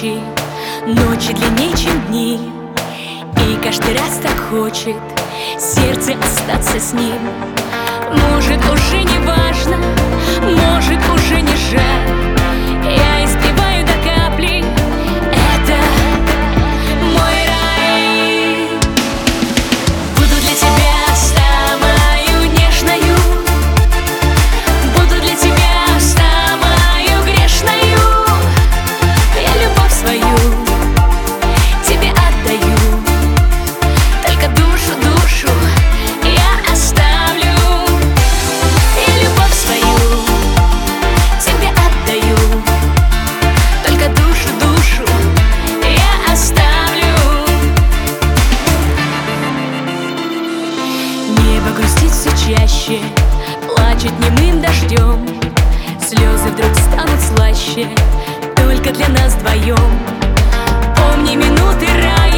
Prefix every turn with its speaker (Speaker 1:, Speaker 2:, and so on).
Speaker 1: ночи, ночи длиннее, чем дни. И каждый раз так хочет сердце остаться с ним. Может, уже не важно, может, уже не жаль. Я испеваю до капли, это мой рай. Буду для тебя самою нежною, буду для тебя самою грешною. Я любовь свою тебе отдаю, только душу, душу я оставлю. Я любовь свою тебе отдаю, только душу, душу я оставлю. Небо грустит все чаще, плачет немым дождем. Слезы вдруг станут слаще только для нас вдвоем. Помни минуты рая.